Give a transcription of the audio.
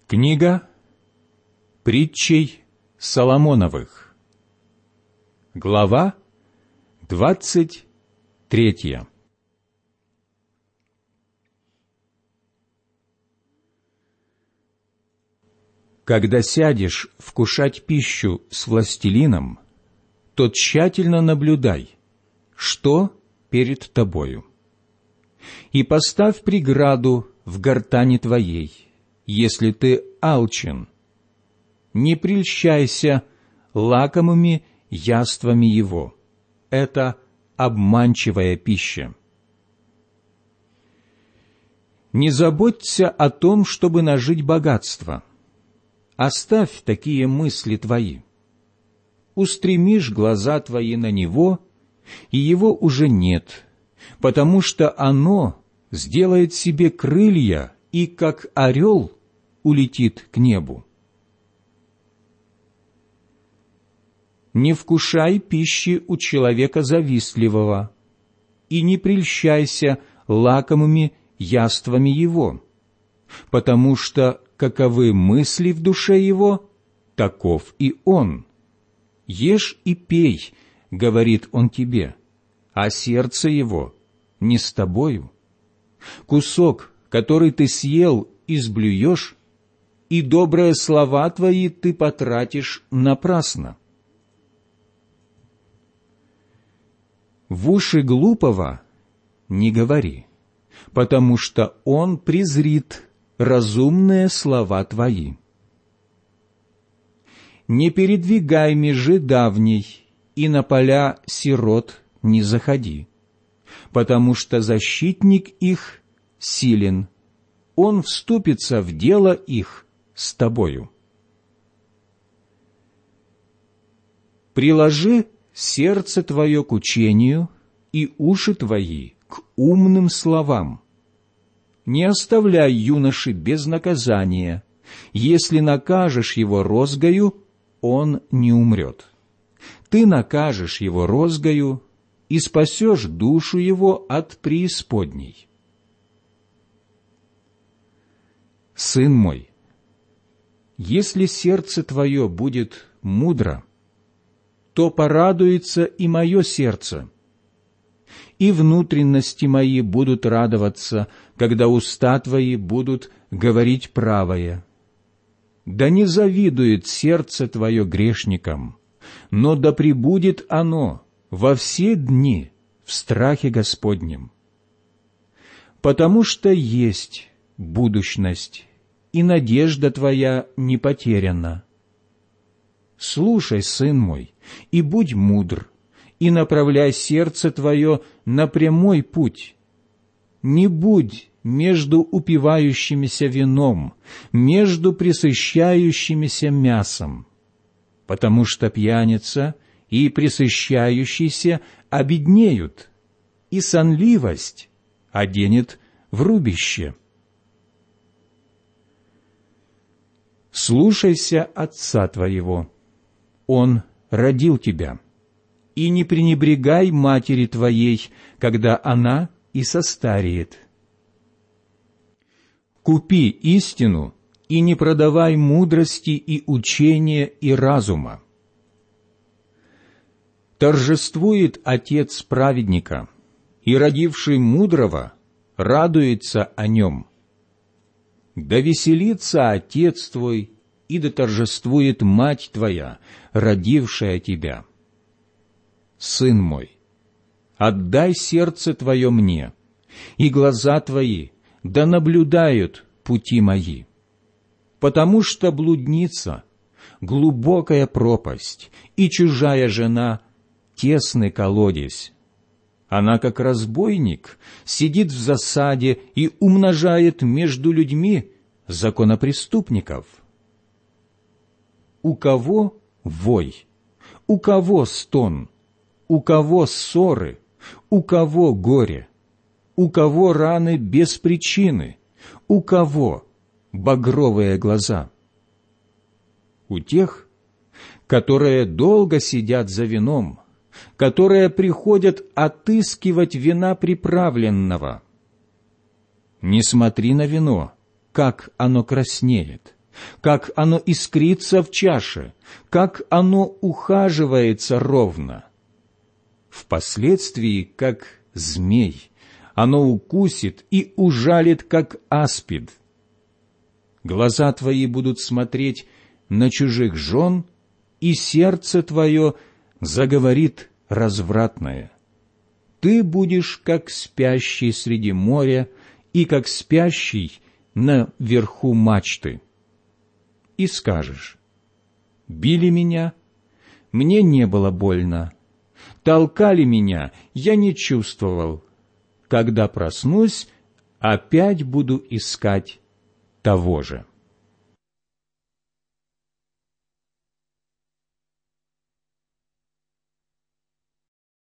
Книга Притчей Соломоновых, глава 23. Когда сядешь вкушать пищу с властелином, то тщательно наблюдай, что перед тобою. И поставь преграду в гортани твоей, если ты алчен. Не прельщайся лакомыми яствами его. Это обманчивая пища. Не заботься о том, чтобы нажить богатство. Оставь такие мысли твои. Устремишь глаза твои на него, и его уже нет, потому что оно сделает себе крылья и, как орел, улетит к небу. Не вкушай пищи у человека завистливого, и не прельщайся лакомыми яствами его, потому что каковы мысли в душе его, таков и он. Ешь и пей, говорит он тебе, а сердце его не с тобою. Кусок, который ты съел, изблюешь, и добрые слова твои ты потратишь напрасно. В уши глупого не говори, потому что он презрит разумные слова твои. Не передвигай межи давней, и на поля сирот не заходи, потому что защитник их силен, он вступится в дело их с тобою. Приложи сердце твое к учению и уши твои к умным словам. Не оставляй юноши без наказания. Если накажешь его розгою, он не умрет. Ты накажешь его розгою и спасешь душу его от преисподней. Сын мой, если сердце твое будет мудро, то порадуется и мое сердце, и внутренности мои будут радоваться, когда уста твои будут говорить правое. Да не завидует сердце твое грешникам, но да пребудет оно во все дни в страхе Господнем. Потому что есть будущность, и надежда твоя не потеряна. Слушай, сын мой, и будь мудр, и направляй сердце твое на прямой путь. Не будь между упивающимися вином, между пресыщающимися мясом, потому что пьяница и пресыщающийся обеднеют, и сонливость оденет в рубище. Слушайся отца твоего, он родил тебя, и не пренебрегай матери твоей, когда она и состареет. Купи истину и не продавай мудрости и учения и разума. Торжествует отец праведника, и родивший мудрого радуется о нем. Да веселится отец твой, и да торжествует мать твоя, родившая тебя. Сын мой, отдай сердце твое мне, и глаза твои да наблюдают пути мои. Потому что блудница — глубокая пропасть, и чужая жена — тесный колодезь. Она, как разбойник, сидит в засаде и умножает между людьми законопреступников. У кого вой, у кого стон, у кого ссоры, у кого горе, у кого раны без причины, у кого багровые глаза? У тех, которые долго сидят за вином, которые приходят отыскивать вина приправленного. Не смотри на вино, как оно краснеет, как оно искрится в чаше, как оно ухаживается ровно. Впоследствии, как змей, оно укусит и ужалит, как аспид. Глаза твои будут смотреть на чужих жен, и сердце твое заговорит развратное. Ты будешь, как спящий среди моря, и как спящий на верху мачты. И скажешь: били меня, мне не было больно, толкали меня, я не чувствовал. Когда проснусь, опять буду искать того же.